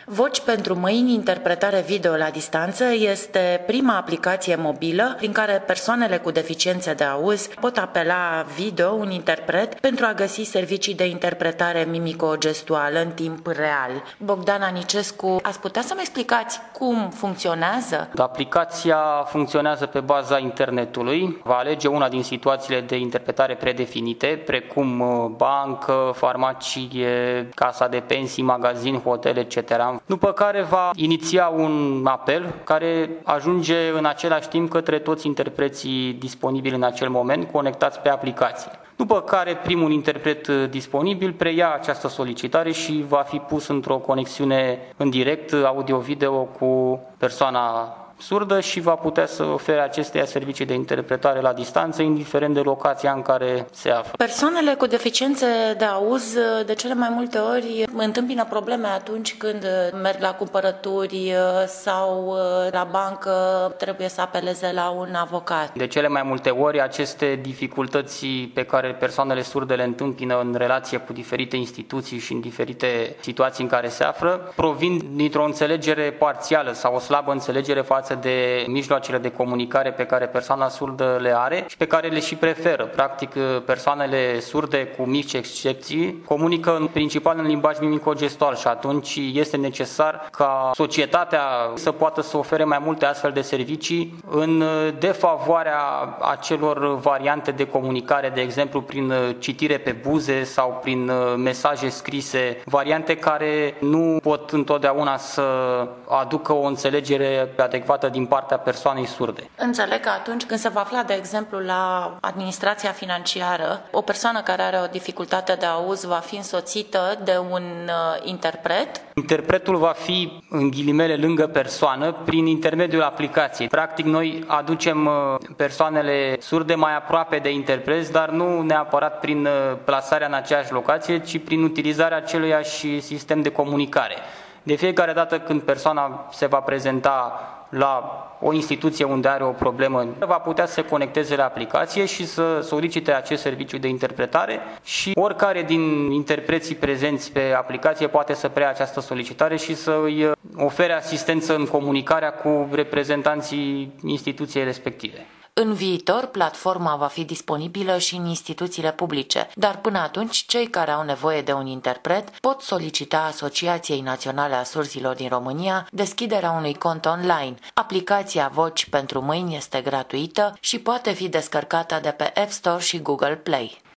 Voci pentru mâini, interpretare video la distanță este prima aplicație mobilă prin care persoanele cu deficiențe de auz pot apela video un interpret pentru a găsi servicii de interpretare mimico-gestuală în timp real. Bogdan Anicescu, ați putea să-mi explicați cum funcționează? Aplicația funcționează pe baza internetului. Va alege una din situațiile de interpretare predefinite, precum bancă, farmacie, casa de pensii, magazin, hotel, etc. După care va iniția un apel care ajunge în același timp către toți interpreții disponibili în acel moment, conectați pe aplicație. După care primul interpret disponibil preia această solicitare și va fi pus într-o conexiune în direct audio-video cu persoana surdă și va putea să ofere acesteia servicii de interpretare la distanță, indiferent de locația în care se află. Persoanele cu deficiențe de auz de cele mai multe ori întâmpină probleme atunci când merg la cumpărături sau la bancă, trebuie să apeleze la un avocat. De cele mai multe ori, aceste dificultăți pe care persoanele surde le întâmpină în relație cu diferite instituții și în diferite situații în care se află, provin dintr-o înțelegere parțială sau o slabă înțelegere față de mijloacele de comunicare pe care persoana surdă le are și pe care le și preferă. Practic, persoanele surde, cu mici excepții, comunică în principal în limbaj mimico-gestual și atunci este necesar ca societatea să poată să ofere mai multe astfel de servicii în defavoarea acelor variante de comunicare, de exemplu prin citire pe buze sau prin mesaje scrise, variante care nu pot întotdeauna să aducă o înțelegere adecvată din partea persoanei surde. Înțeleg că atunci când se va afla, de exemplu, la administrația financiară, o persoană care are o dificultate de auz va fi însoțită de un interpret. Interpretul va fi, în ghilimele, lângă persoană prin intermediul aplicației. Practic, noi aducem persoanele surde mai aproape de interpreți, dar nu neapărat prin plasarea în aceeași locație, ci prin utilizarea aceluiași sistem de comunicare. De fiecare dată când persoana se va prezenta la o instituție unde are o problemă, va putea să se conecteze la aplicație și să solicite acest serviciu de interpretare și oricare din interpreții prezenți pe aplicație poate să preia această solicitare și să îi ofere asistență în comunicarea cu reprezentanții instituției respective. În viitor, platforma va fi disponibilă și în instituțiile publice, dar până atunci, cei care au nevoie de un interpret pot solicita Asociației Naționale a Surzilor din România deschiderea unui cont online. Aplicația Voci pentru mâini este gratuită și poate fi descărcată de pe App Store și Google Play.